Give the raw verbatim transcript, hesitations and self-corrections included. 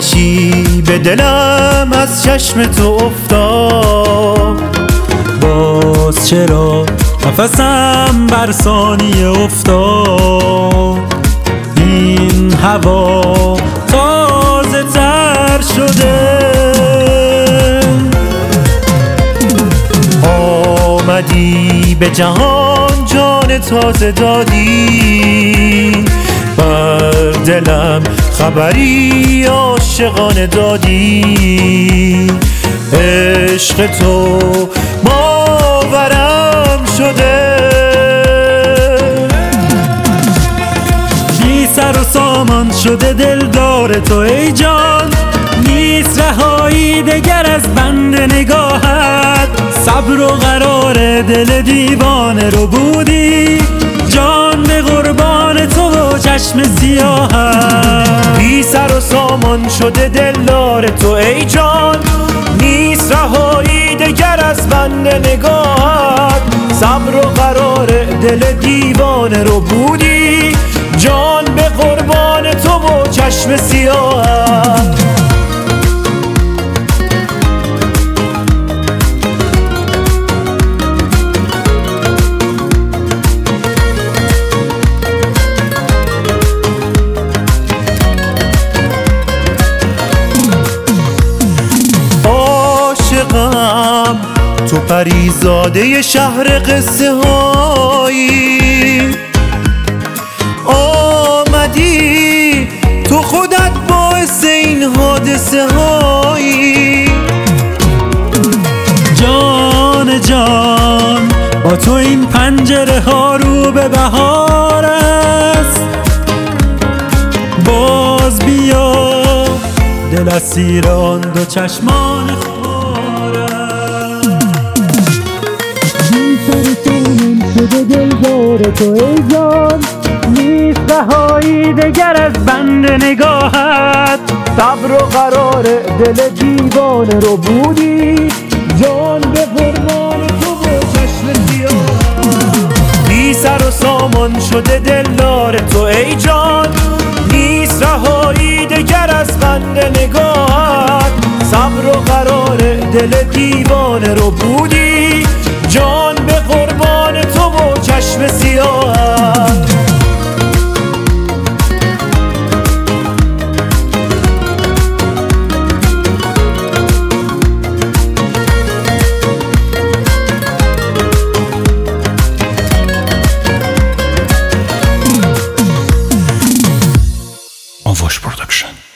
آتشی به دلم از چشم تو افتاد، باز چرا نفسم بر ثانیه افتاد. این هوا تازه تر شده، آمدی به جهان جان تازه دادی، بر دلم خبری عاشقانه دادی. عشق تو باورم شده، بی سر و سامان شده دلدار تو ای جان. نیست رهایی دگر از بند نگاهت، صبر و قرار دل دیوانه رو بودی. جان به قربان تو و چشم سیاهت، بی سر و سامان شده دلدار تو ای جان. نیست رهایی دگر از بند نگاهت، صبر و قرار دل دیوانه رو بودی. جان به قربان تو و چشم سیاهت. عاشقم تو پریزاده شهر قصه هایی، آمدی تو خودت باعث این حادثه هایی. جان جان با تو این پنجره ها رو به بهار است، باز بیا دل اسیر آن دو چشمان خمار است. بی سر سامان شده دلدار تو ای جان. نیست رهایی دگر از بند نگاهت، صبر و قرار دل دیوانه رو بودی. جان به قربان تو و چشم سیاهت، بی سر و سامان شده دلدار تو ای جان. نیست رهایی دگر از بند نگاهت، صبر و قرار دل دیوانه رو بودی. جان به قربان تو و چشم سیاهت. Envoche Production.